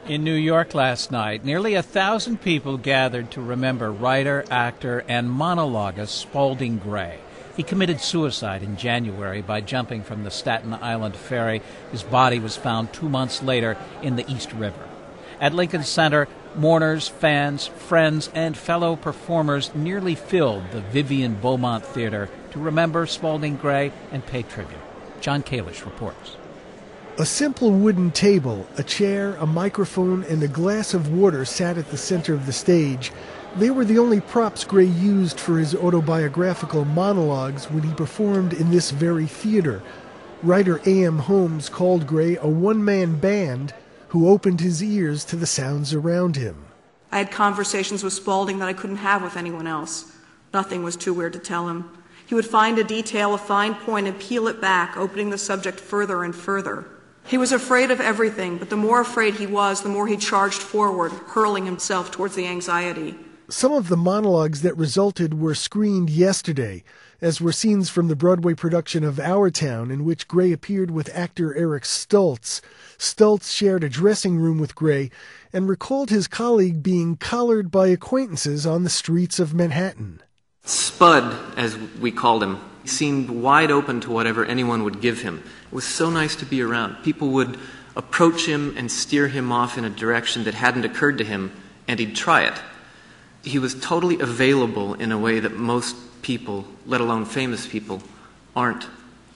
In New York last night, nearly 1,000 people gathered to remember writer, actor, and monologuist Spalding Gray. He committed suicide in January by jumping from the Staten Island ferry. His body was found 2 months later in the East River. At Lincoln Center, mourners, fans, friends, and fellow performers nearly filled the Vivian Beaumont Theater to remember Spalding Gray and pay tribute. John Kalish reports. A simple wooden table, a chair, a microphone, and a glass of water sat at the center of the stage. They were the only props Gray used for his autobiographical monologues when he performed in this very theater. Writer A.M. Holmes called Gray a one-man band who opened his ears to the sounds around him. I had conversations with Spalding that I couldn't have with anyone else. Nothing was too weird to tell him. He would find a detail, a fine point, and peel it back, opening the subject further and further. He was afraid of everything, but the more afraid he was, the more he charged forward, hurling himself towards the anxiety. Some of the monologues that resulted were screened yesterday, as were scenes from the Broadway production of Our Town, in which Gray appeared with actor Eric Stoltz. Stoltz shared a dressing room with Gray and recalled his colleague being collared by acquaintances on the streets of Manhattan. Spud, as we called him, seemed wide open to whatever anyone would give him. It was so nice to be around. People would approach him and steer him off in a direction that hadn't occurred to him, and he'd try it. He was totally available in a way that most people, let alone famous people, aren't.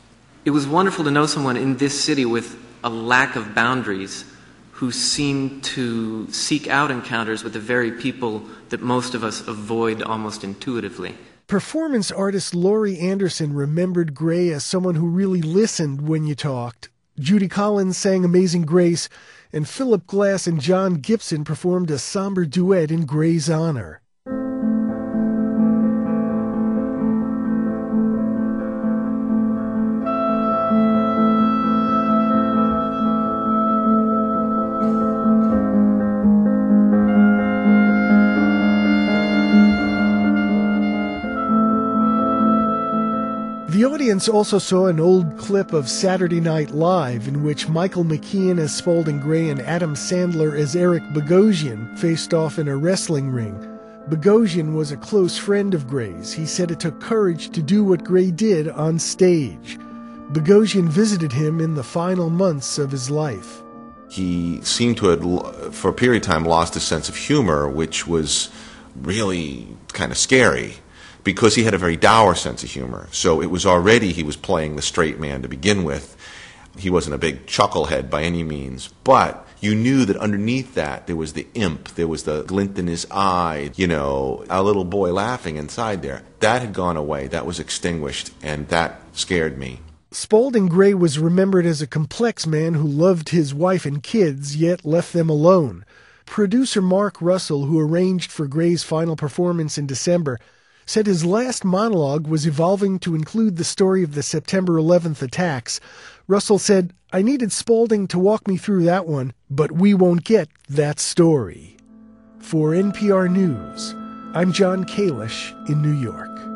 It was wonderful to know someone in this city with a lack of boundaries who seemed to seek out encounters with the very people that most of us avoid almost intuitively. Performance artist Laurie Anderson remembered Gray as someone who really listened when you talked. Judy Collins sang Amazing Grace, and Philip Glass and John Gibson performed a somber duet in Gray's honor. The audience also saw an old clip of Saturday Night Live in which Michael McKean as Spalding Gray and Adam Sandler as Eric Bogosian faced off in a wrestling ring. Bogosian was a close friend of Gray's. He said it took courage to do what Gray did on stage. Bogosian visited him in the final months of his life. He seemed to have, for a period of time, lost his sense of humor, which was really kind of scary, because he had a very dour sense of humor. So it was already he was playing the straight man to begin with. He wasn't a big chucklehead by any means, but you knew that underneath that there was the imp, there was the glint in his eye, a little boy laughing inside there. That had gone away, that was extinguished, and that scared me. Spalding Gray was remembered as a complex man who loved his wife and kids, yet left them alone. Producer Mark Russell, who arranged for Gray's final performance in December, said his last monologue was evolving to include the story of the September 11th attacks. Russell said, "I needed Spalding to walk me through that one, but we won't get that story." For NPR News, I'm John Kalish in New York.